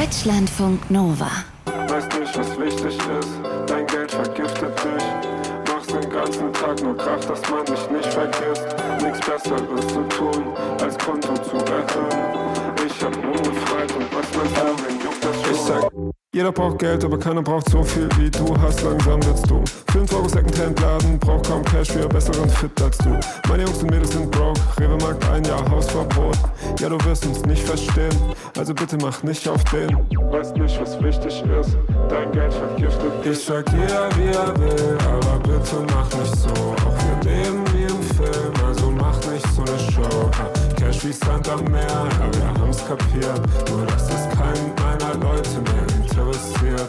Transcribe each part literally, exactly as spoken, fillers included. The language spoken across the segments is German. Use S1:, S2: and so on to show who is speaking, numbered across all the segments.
S1: Deutschlandfunk Nova.
S2: Weißt nicht, was wichtig ist, dein Geld vergiftet dich. Machst den ganzen Tag nur Krach, dass man dich nicht vergisst. Nichts Besseres zu tun, als Konto zu erhöhen. Ich hab ungefreit und was man vorhin juckt das schon. Ich sag, jeder braucht Geld, aber keiner braucht so viel wie du hast, langsam wird's dumm. fünf Euro Secondhand-Laden, braucht kaum Cash für besseren Fit als du. Meine Jungs und Mädels sind broke, Rewe Markt ein Jahr Hausverbot. Ja, du wirst uns nicht verstehen, also bitte mach nicht auf den. Weißt nicht, was wichtig ist, dein Geld vergiftet dich. Ich sag jeder, wie er will, aber bitte mach nicht so. Auch wir leben wie im Film, also mach nicht so eine Show. Cash wie Sand am Meer, ja, wir haben's kapiert. Nur dass es keinen meiner Leute mehr interessiert.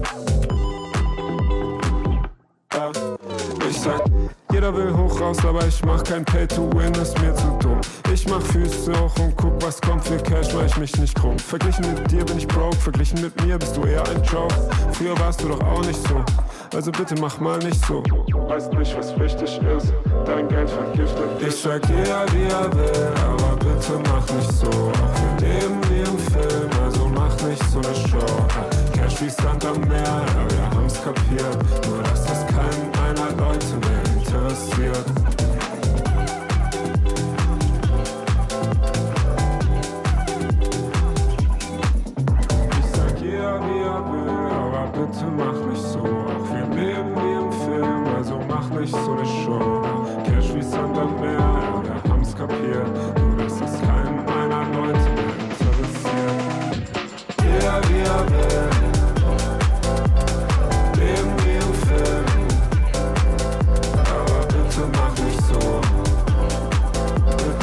S2: Ja, ich sag, jeder will hoch raus, aber ich mach kein Pay-to-Win, ist mir zu dumm. Ich mach Füße hoch und guck, was kommt für Cash, mach ich mich nicht krumm. Verglichen mit dir bin ich broke, verglichen mit mir bist du eher ein Joke. Früher warst du doch auch nicht so, also bitte mach mal nicht so. Weißt nicht, was wichtig ist, dein Geld vergiftet dich. Ich sag jeder, wie er will, aber bitte mach